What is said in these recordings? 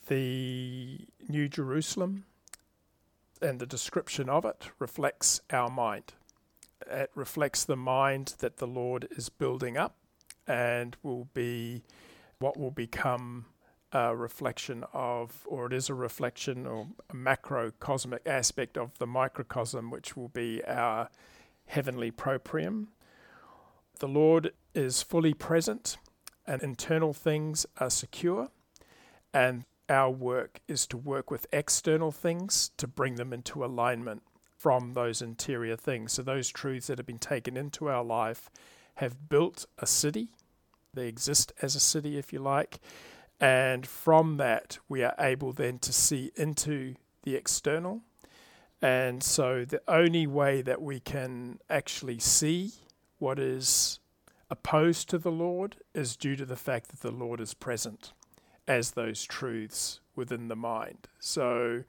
The New Jerusalem and the description of it reflects our mind. It reflects the mind that the Lord is building up and will be what will become a reflection of, or it is a reflection or a macrocosmic aspect of the microcosm, which will be our heavenly proprium. The Lord is fully present and internal things are secure, and our work is to work with external things to bring them into alignment from those interior things. So those truths that have been taken into our life have built a city. They exist as a city, if you like. And from that, we are able then to see into the external. And so the only way that we can actually see what is opposed to the Lord is due to the fact that the Lord is present as those truths within the mind. So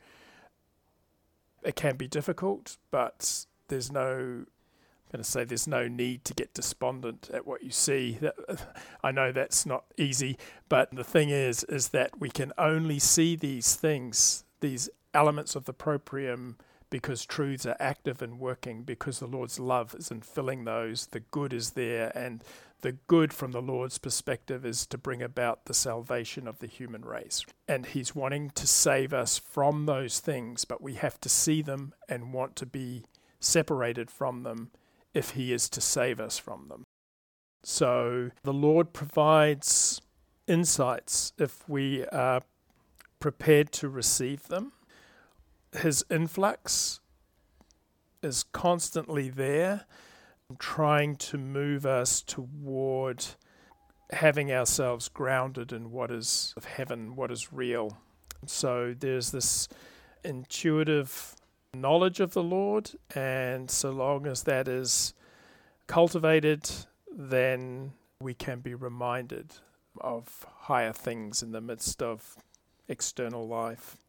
it can be difficult, but there's no need to get despondent at what you see. I know that's not easy, but the thing is that we can only see these things, these elements of the proprium, because truths are active and working, because the Lord's love is in filling those, the good is there, and the good from the Lord's perspective is to bring about the salvation of the human race. And He's wanting to save us from those things, but we have to see them and want to be separated from them if He is to save us from them. So the Lord provides insights if we are prepared to receive them. His influx is constantly there, trying to move us toward having ourselves grounded in what is of heaven, what is real. So there's this intuitive knowledge of the Lord, and so long as that is cultivated, then we can be reminded of higher things in the midst of external life.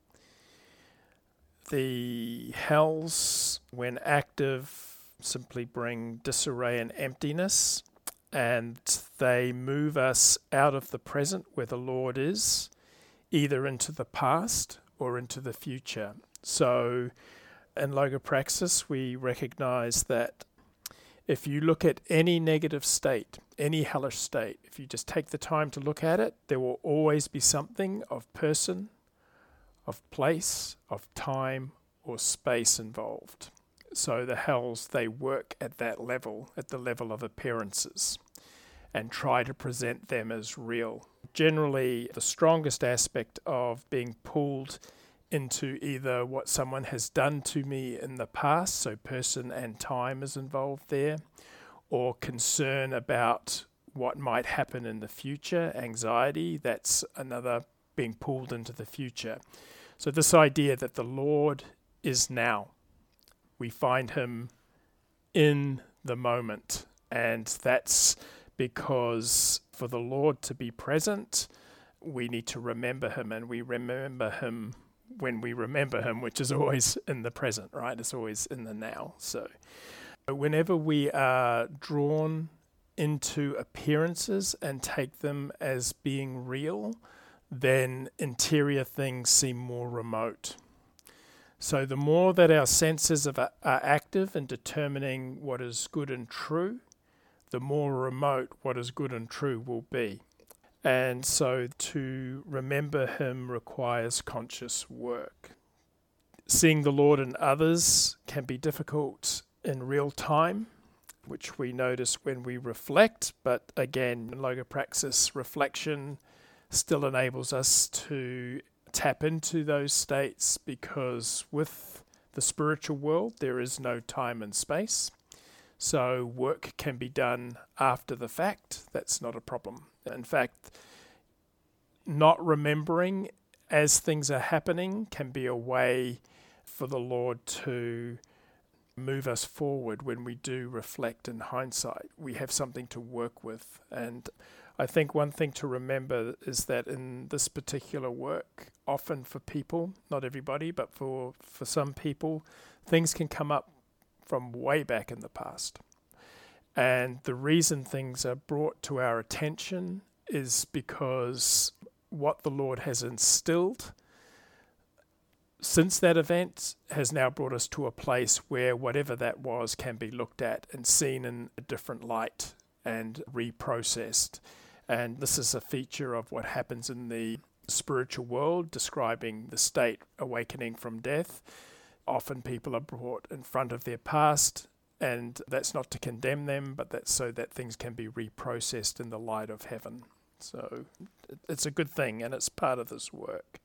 The hells, when active, simply bring disarray and emptiness, and they move us out of the present where the Lord is, either into the past or into the future. So in Logopraxis, we recognize that if you look at any negative state, any hellish state, if you just take the time to look at it, there will always be something of person, of place, of time, or space involved. So the hells, they work at that level, at the level of appearances, and try to present them as real. Generally, the strongest aspect of being pulled into either what someone has done to me in the past, so person and time is involved there, or concern about what might happen in the future, anxiety, that's another being pulled into the future. So this idea that the Lord is now, we find Him in the moment, and that's because for the Lord to be present, we need to remember Him, and we remember Him when we remember Him, which is always in the present, right? It's always in the now. So whenever we are drawn into appearances and take them as being real, then interior things seem more remote. So the more that our senses are active in determining what is good and true, the more remote what is good and true will be. And so to remember Him requires conscious work. Seeing the Lord in others can be difficult in real time, which we notice when we reflect, but again, in Logopraxis, reflection still enables us to tap into those states, because with the spiritual world there is no time and space. So work can be done after the fact. That's not a problem. In fact, not remembering as things are happening can be a way for the Lord to move us forward when we do reflect in hindsight. We have something to work with. And I think one thing to remember is that in this particular work, often for people, not everybody, but for some people, things can come up from way back in the past. And the reason things are brought to our attention is because what the Lord has instilled since that event has now brought us to a place where whatever that was can be looked at and seen in a different light and reprocessed. And this is a feature of what happens in the spiritual world, describing the state awakening from death. Often people are brought in front of their past, and that's not to condemn them, but that's so that things can be reprocessed in the light of heaven. So it's a good thing, and it's part of this work.